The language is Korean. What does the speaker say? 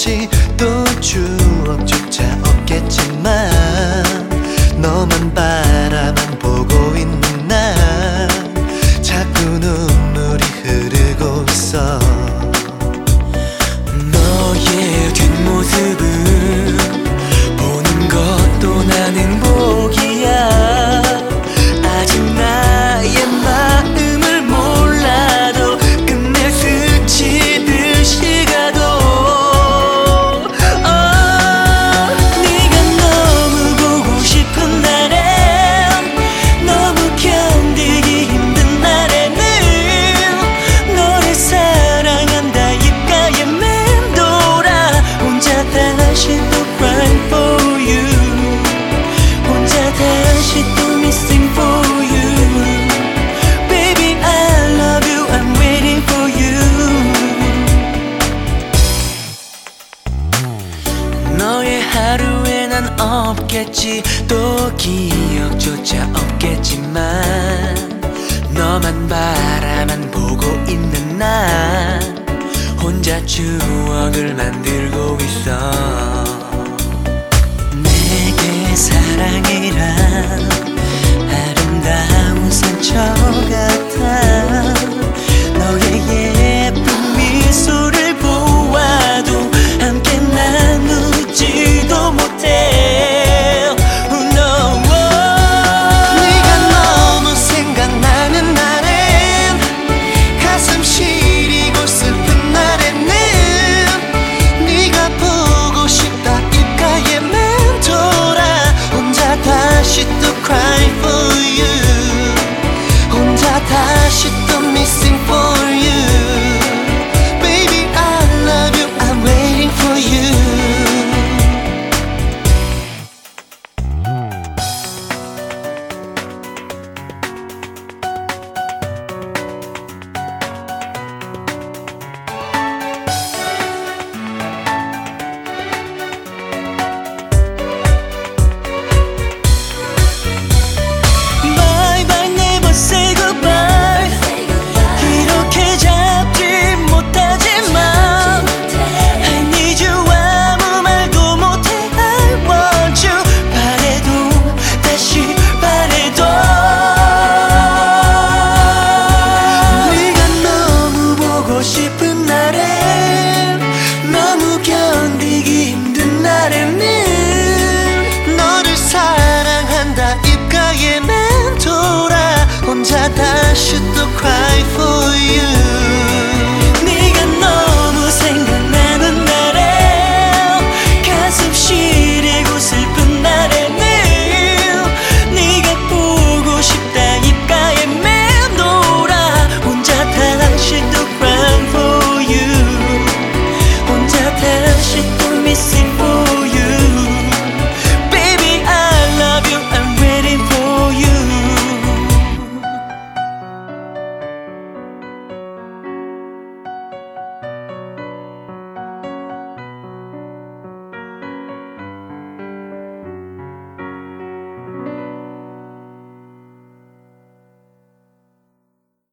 없겠지, 또 추억조차 없겠지만 너만 바라만 보고 있는 난 자꾸 눈물이 흐르고 있어. 너의 뒷모습을 보는 것도 난 행복이야. 아직 나의 마음을 몰라도 끝내 스치듯이 가도 네가 너무 보고 싶은 날엔, 너무 견디기 힘든 날에는 너를 사랑한다 입가에 맴돌아. 혼자 다시 또 crying for you, 혼자 다시 또 missing for you. Baby I love you, I'm waiting for you. 너의 하루에 난 없겠지, 또 기억조차 없겠지만 너만 바라만 보고 있는 난 혼자 추억을 만들고 있어. 내게 사랑해